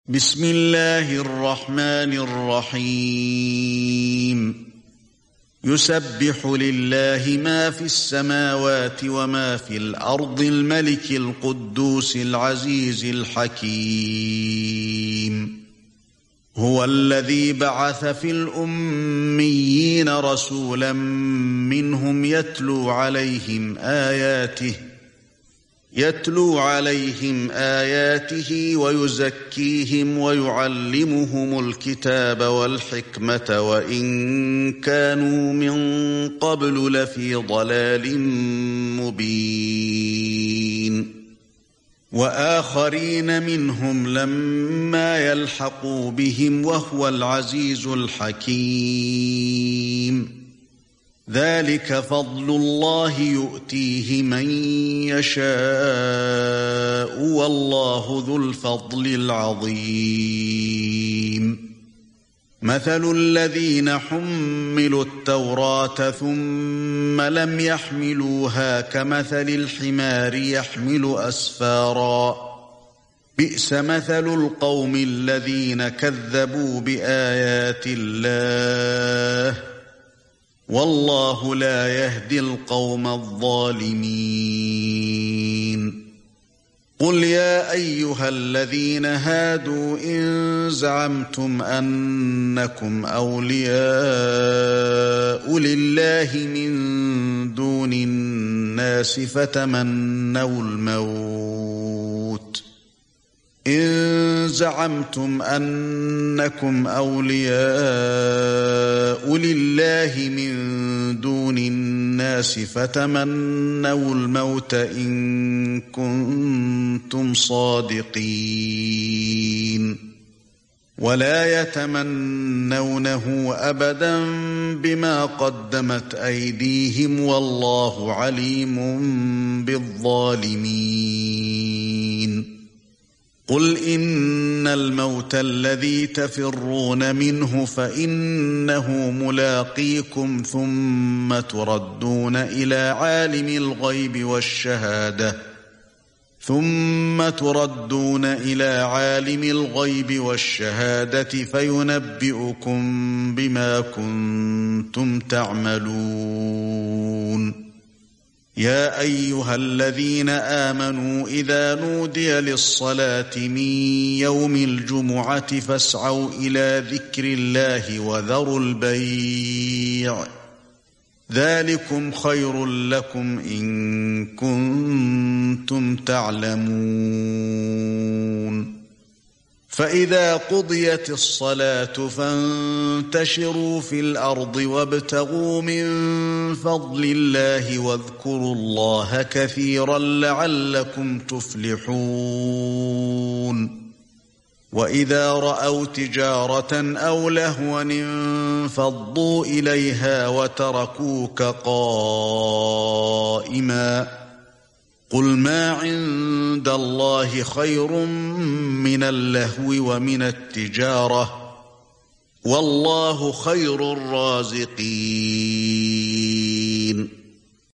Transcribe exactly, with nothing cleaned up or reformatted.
بسم الله الرحمن الرحيم يسبح لله ما في السماوات وما في الأرض الملك القدوس العزيز الحكيم هو الذي بعث في الأميين رسولا منهم يتلو عليهم آياته يتلو عليهم آياته ويزكيهم ويعلمهم الكتاب والحكمة وإن كانوا من قبل لفي ضلال مبين وآخرين منهم لما يلحقوا بهم وهو العزيز الحكيم ذلك فضل الله يؤتيه من يشاء والله ذو الفضل العظيم مثل الذين حملوا التوراة ثم لم يحملوها كمثل الحمار يحمل أسفارا بئس مثل القوم الذين كذبوا بآيات الله والله لا يهدي القوم الظالمين قل يا أيها الذين هادوا إن زعمتم أنكم أولياء لله من دون الناس فتمنوا الموت إن زعمتم أنكم أولياء لله من دون الناس فتمنوا الموت إن كنتم صادقين ولا يتمنونه أبدا بما قدمت أيديهم والله عليم بالظالمين قل إن الموت الذي تفرون منه فإنه ملاقيكم ثم تردون إلى عالم الغيب والشهادة ثم تردون إلى عالم الغيب والشهادة فينبئكم بما كنتم تعملون يا أيها الذين آمنوا إذا نودي للصلاة من يوم الجمعة فاسعوا إلى ذكر الله وذروا البيع ذلكم خير لكم إن كنتم تعلمون فإذا قضيت الصلاة فانتشروا في الأرض وابتغوا من فضل الله واذكروا الله كثيرا لعلكم تفلحون وإذا رأوا تجارة أو لهوا انفضوا إليها وتركوك قائما قل ما عند الله خير من اللهو ومن التجارة والله خير الرازقين